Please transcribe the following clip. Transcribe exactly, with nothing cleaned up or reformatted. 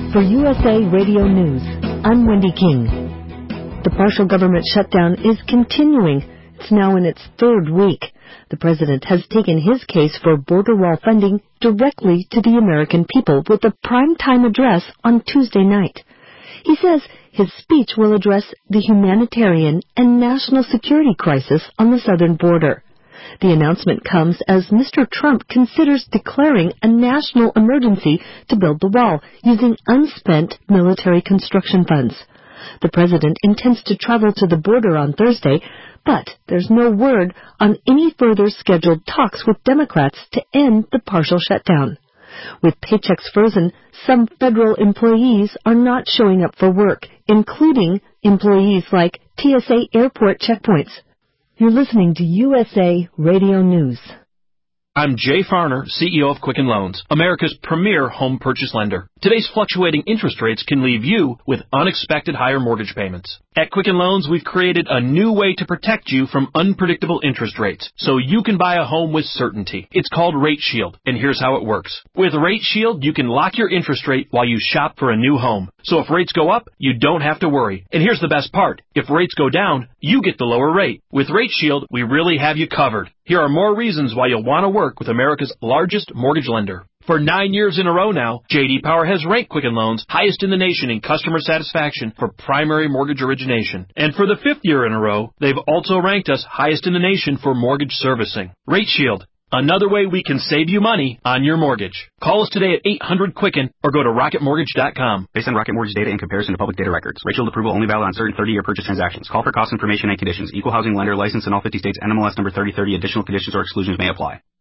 For U S A Radio News, I'm Wendy King. The partial government shutdown is continuing. It's now in its third week. The president has taken his case for border wall funding directly to the American people with a primetime address on Tuesday night. He says his speech will address the humanitarian and national security crisis on the southern border. The announcement comes as Mister Trump considers declaring a national emergency to build the wall using unspent military construction funds. The president intends to travel to the border on Thursday, but there's no word on any further scheduled talks with Democrats to end the partial shutdown. With paychecks frozen, some federal employees are not showing up for work, including employees like T S A airport checkpoints. You're listening to U S A Radio News. I'm Jay Farner, C E O of Quicken Loans, America's premier home purchase lender. Today's fluctuating interest rates can leave you with unexpected higher mortgage payments. At Quicken Loans, we've created a new way to protect you from unpredictable interest rates, so you can buy a home with certainty. It's called Rate Shield, and here's how it works. With Rate Shield, you can lock your interest rate while you shop for a new home. So if rates go up, you don't have to worry. And here's the best part. If rates go down, you get the lower rate. With Rate Shield, we really have you covered. Here are more reasons why you'll want to work with America's largest mortgage lender. For nine years in a row now, J D Power has ranked Quicken Loans highest in the nation in customer satisfaction for primary mortgage origination. And for the fifth year in a row, they've also ranked us highest in the nation for mortgage servicing. Rate Shield, another way we can save you money on your mortgage. Call us today at eight hundred Quicken or go to rocket mortgage dot com. Based on Rocket Mortgage data in comparison to public data records. Rate Shield approval only valid on certain thirty-year purchase transactions. Call for cost information and conditions. Equal housing lender, license in all fifty states. N M L S number thirty thirty. Additional conditions or exclusions may apply.